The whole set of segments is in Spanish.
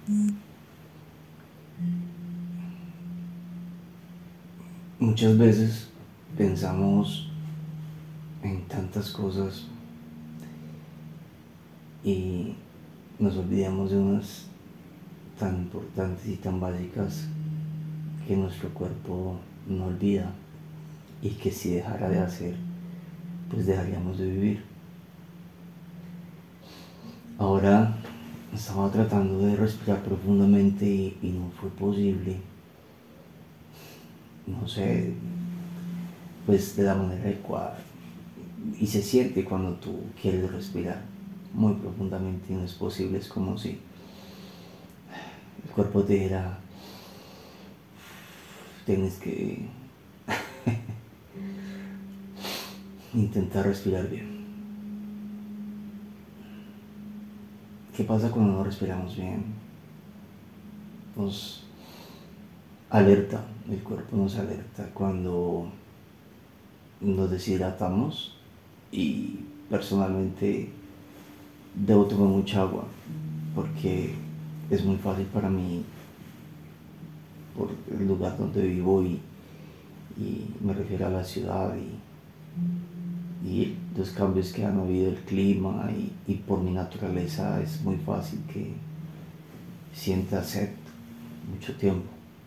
Muchas veces pensamos en tantas cosas y nos olvidamos de unas tan importantes y tan básicas que nuestro cuerpo no olvida y que si dejara de hacer, pues dejaríamos de vivir. Ahora estaba tratando de respirar profundamente y no fue posible. No sé, pues de la manera adecuada. Y se siente cuando tú quieres respirar muy profundamente y no es posible. Es como si el cuerpo te dijera, tienes que intentar respirar bien. ¿Qué pasa cuando no respiramos bien? Nos alerta, el cuerpo nos alerta cuando nos deshidratamos y personalmente debo tomar mucha agua porque es muy fácil para mí por el lugar donde vivo y me refiero a la ciudad y los cambios que han habido el clima y por mi naturaleza es muy fácil que sienta sed mucho tiempo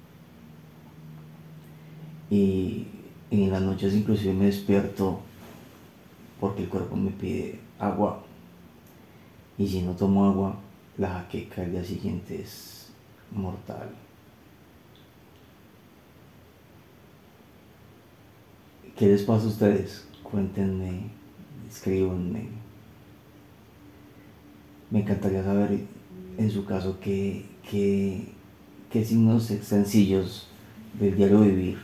y en las noches inclusive me despierto porque el cuerpo me pide agua y si no tomo agua la jaqueca al día siguiente es mortal. ¿Qué les pasa a ustedes? Cuéntenme, escríbanme. Me encantaría saber en su caso qué signos sencillos del diario vivir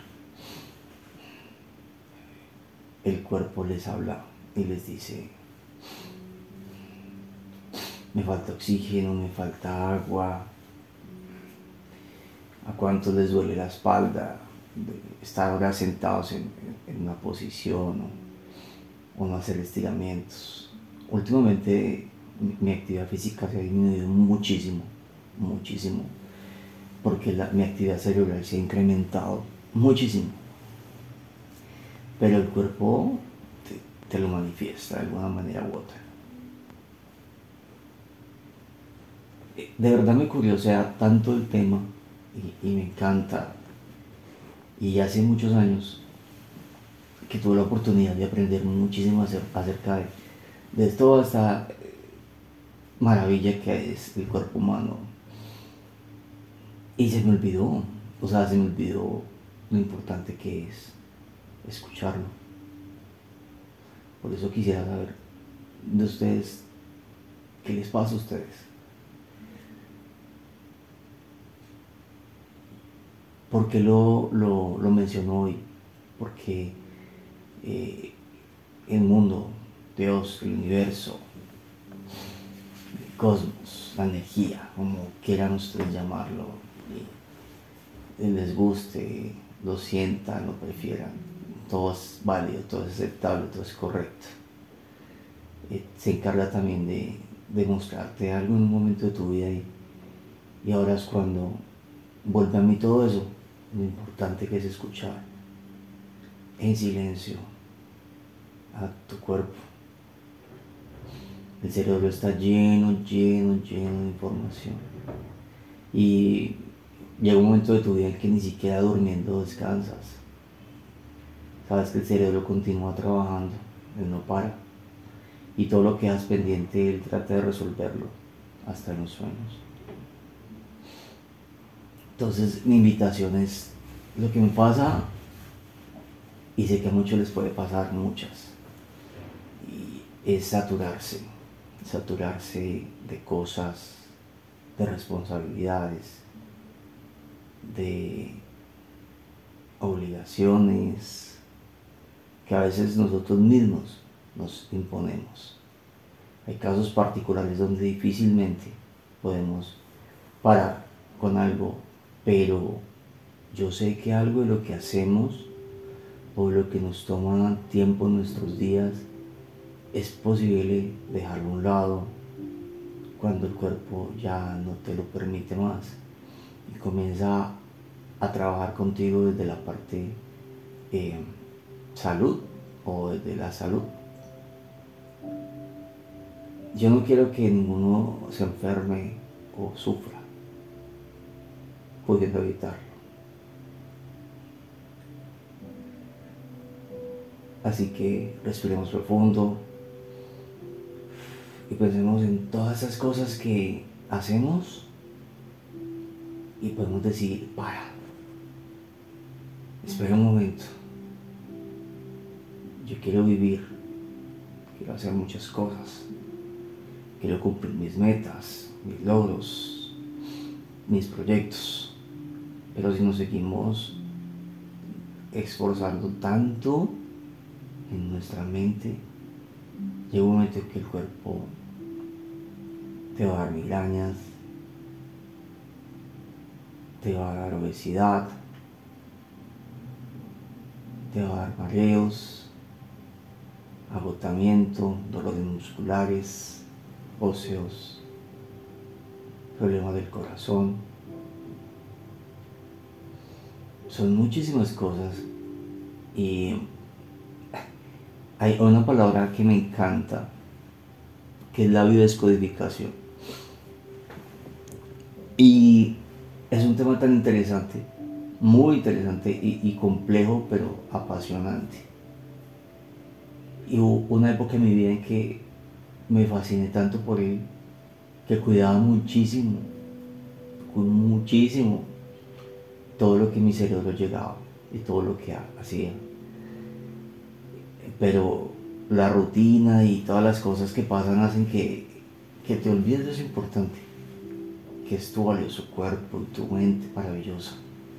el cuerpo les habla y les dice, me falta oxígeno, me falta agua. ¿A cuántos les duele la espalda? Estar ahora sentados en una posición o no hacer estiramientos. Últimamente mi actividad física se ha disminuido muchísimo, muchísimo, porque mi actividad cerebral se ha incrementado muchísimo, pero el cuerpo te lo manifiesta de alguna manera u otra. De verdad me curiosea tanto el tema y me encanta, y hace muchos años que tuve la oportunidad de aprender muchísimo acerca de toda esta maravilla que es el cuerpo humano. Y se me olvidó, o sea, se me olvidó lo importante que es escucharlo. Por eso quisiera saber de ustedes, ¿qué les pasa a ustedes? ¿Por qué lo menciono hoy? Porque el mundo, Dios, el universo, el cosmos, la energía, como quieran ustedes llamarlo, y les guste, lo sientan, lo prefieran, todo es válido, todo es aceptable, todo es correcto. Se encarga también de mostrarte algo en un momento de tu vida y ahora es cuando vuelve a mí todo eso, lo importante que es escuchar en silencio a tu cuerpo. El cerebro está lleno, lleno, lleno de información. Y llega un momento de tu vida en que ni siquiera durmiendo descansas. Sabes que el cerebro continúa trabajando, él no para. Y todo lo que has pendiente, él trata de resolverlo hasta en los sueños. Entonces mi invitación es lo que me pasa, y sé que a muchos les puede pasar, muchas, y es saturarse de cosas, de responsabilidades, de obligaciones que a veces nosotros mismos nos imponemos. Hay casos particulares donde difícilmente podemos parar con algo, pero yo sé que algo de lo que hacemos o lo que nos toma tiempo en nuestros días es posible dejarlo a un lado cuando el cuerpo ya no te lo permite más y comienza a trabajar contigo desde la parte salud o desde la salud. Yo no quiero que ninguno se enferme o sufra pudiendo evitarlo. Así que respiremos profundo y pensemos en todas esas cosas que hacemos y podemos decir, espera un momento, yo quiero vivir, quiero hacer muchas cosas, quiero cumplir mis metas, mis logros, mis proyectos, pero si nos seguimos esforzando tanto en nuestra mente, llega un momento en que el cuerpo te va a dar migrañas, te va a dar obesidad, te va a dar mareos, agotamiento, dolores musculares, óseos, problemas del corazón. Son muchísimas cosas y hay una palabra que me encanta, que es la biodescodificación. Y es un tema tan interesante, muy interesante y complejo, pero apasionante. Y hubo una época en mi vida en que me fasciné tanto por él, que cuidaba muchísimo todo lo que mi cerebro llegaba y todo lo que hacía. Pero la rutina y todas las cosas que pasan hacen que te olvides de eso importante, que es tu valioso cuerpo y tu mente maravillosa.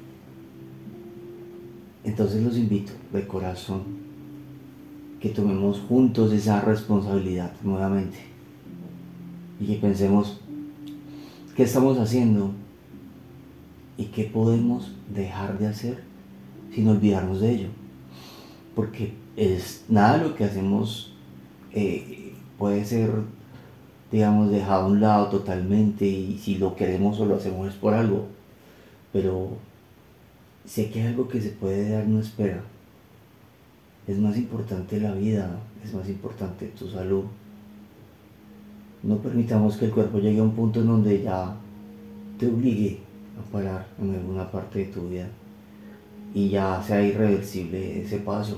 Entonces los invito de corazón que tomemos juntos esa responsabilidad nuevamente y que pensemos qué estamos haciendo y qué podemos dejar de hacer sin olvidarnos de ello, porque nada de lo que hacemos puede ser, digamos, dejado a un lado totalmente, y si lo queremos o lo hacemos es por algo, pero sé que algo que se puede dar no espera. Es más importante la vida, es más importante tu salud. No permitamos que el cuerpo llegue a un punto en donde ya te obligue a parar en alguna parte de tu vida y ya sea irreversible ese paso.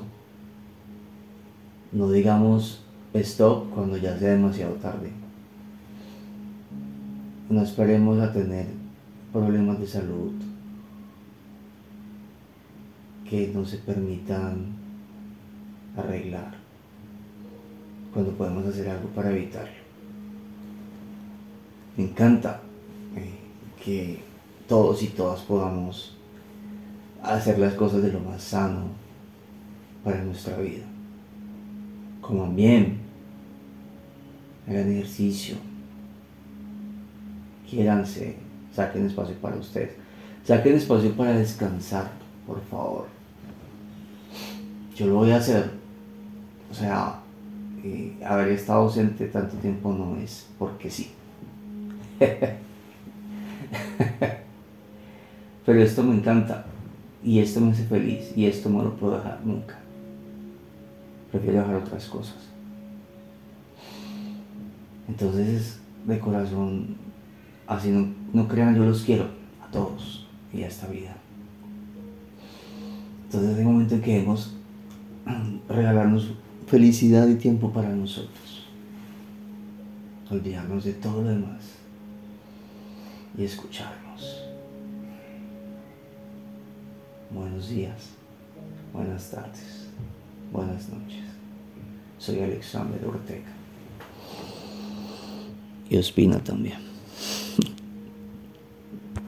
No digamos stop cuando ya sea demasiado tarde. No esperemos a tener problemas de salud que no se permitan arreglar cuando podemos hacer algo para evitarlo. Me encanta que todos y todas podamos hacer las cosas de lo más sano para nuestra vida. Coman bien, hagan ejercicio, quiéranse, saquen espacio para ustedes, saquen espacio para descansar, por favor. Yo lo voy a hacer, o sea, haber estado ausente tanto tiempo no es porque sí. Pero esto me encanta y esto me hace feliz y esto no lo puedo dejar nunca. Prefiero dejar otras cosas. Entonces, de corazón, así no crean, yo los quiero a todos y a esta vida. Entonces hay un momento en que debemos regalarnos felicidad y tiempo para nosotros, olvidarnos de todo lo demás y escucharnos. Buenos días, buenas tardes, buenas noches. Soy Alexander Ortega y Ospina también.